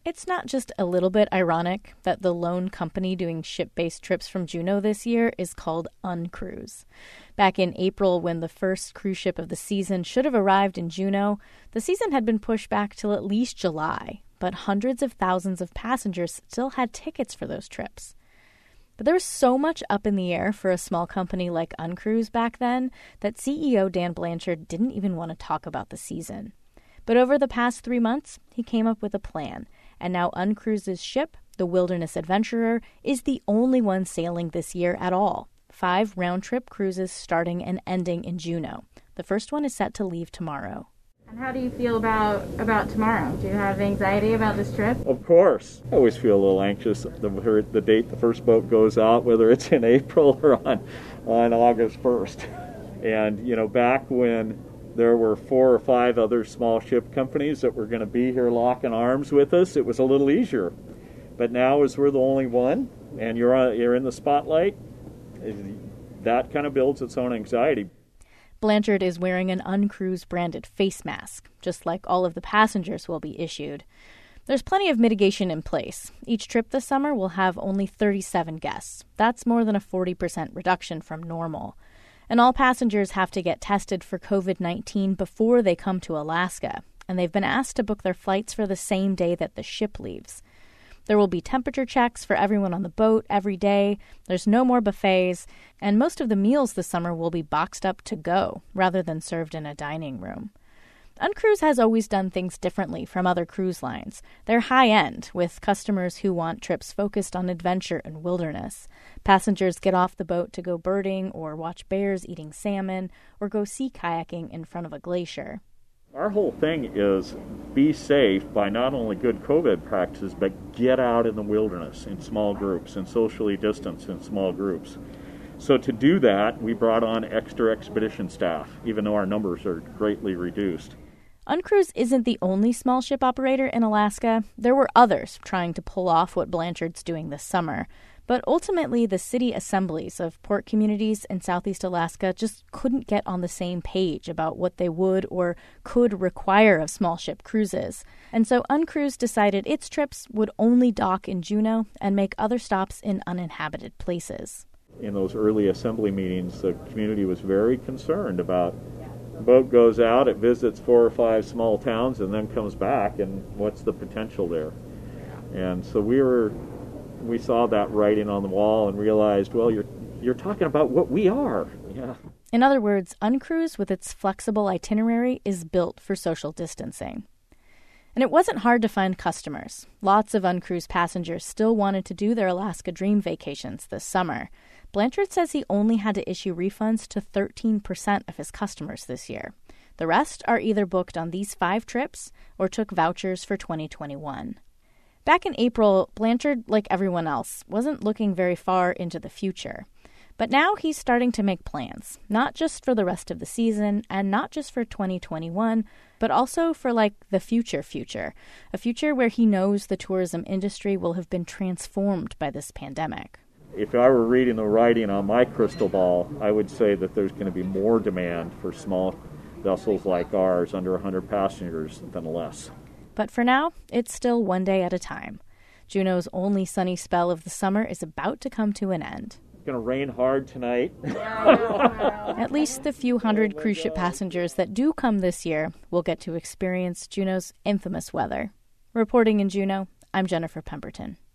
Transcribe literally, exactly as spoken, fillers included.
It's not just a little bit ironic that the lone company doing ship-based trips from Juneau this year is called Uncruise. Back in April, when the first cruise ship of the season should have arrived in Juneau, the season had been pushed back till at least July, but hundreds of thousands of passengers still had tickets for those trips. But there was so much up in the air for a small company like Uncruise back then that C E O Dan Blanchard didn't even want to talk about the season. But over the past three months, he came up with a plan, and now Uncruise's ship, the Wilderness Adventurer, is the only one sailing this year at all. Five round-trip cruises starting and ending in Juneau. The first one is set to leave tomorrow. And how do you feel about, about tomorrow? Do you have anxiety about this trip? Of course. I always feel a little anxious the, the date the first boat goes out, whether it's in April or on, on August first. And, you know, back when there were four or five other small ship companies that were going to be here locking arms with us, it was a little easier. But now, as we're the only one, and you're on, you're in the spotlight, that kind of builds its own anxiety. Blanchard is wearing an Uncruise branded face mask, just like all of the passengers will be issued. There's plenty of mitigation in place. Each trip this summer will have only thirty-seven guests. That's more than a forty percent reduction from normal. And all passengers have to get tested for covid nineteen before they come to Alaska, and they've been asked to book their flights for the same day that the ship leaves. There will be temperature checks for everyone on the boat every day. There's no more buffets, and most of the meals this summer will be boxed up to go rather than served in a dining room. Uncruise has always done things differently from other cruise lines. They're high-end, with customers who want trips focused on adventure and wilderness. Passengers get off the boat to go birding or watch bears eating salmon or go sea kayaking in front of a glacier. Our whole thing is be safe by not only good COVID practices, but get out in the wilderness in small groups and socially distance in small groups. So to do that, we brought on extra expedition staff, even though our numbers are greatly reduced. Uncruise isn't the only small ship operator in Alaska. There were others trying to pull off what Blanchard's doing this summer. But ultimately, the city assemblies of port communities in Southeast Alaska just couldn't get on the same page about what they would or could require of small ship cruises. And so Uncruise decided its trips would only dock in Juneau and make other stops in uninhabited places. In those early assembly meetings, the community was very concerned about the boat goes out, it visits four or five small towns, and then comes back, and what's the potential there? And so we were... We saw that writing on the wall and realized, well, you're you're talking about what we are. Yeah. In other words, Uncruise, with its flexible itinerary, is built for social distancing. And it wasn't hard to find customers. Lots of Uncruise passengers still wanted to do their Alaska Dream vacations this summer. Blanchard says he only had to issue refunds to thirteen percent of his customers this year. The rest are either booked on these five trips or took vouchers for twenty twenty-one. Back in April, Blanchard, like everyone else, wasn't looking very far into the future. But now he's starting to make plans, not just for the rest of the season and not just for twenty twenty-one, but also for, like, the future future, a future where he knows the tourism industry will have been transformed by this pandemic. If I were reading the writing on my crystal ball, I would say that there's going to be more demand for small vessels like ours under one hundred passengers than less. But for now, it's still one day at a time. Juneau's only sunny spell of the summer is about to come to an end. It's going to rain hard tonight. At least the few hundred cruise ship passengers that do come this year will get to experience Juneau's infamous weather. Reporting in Juneau, I'm Jennifer Pemberton.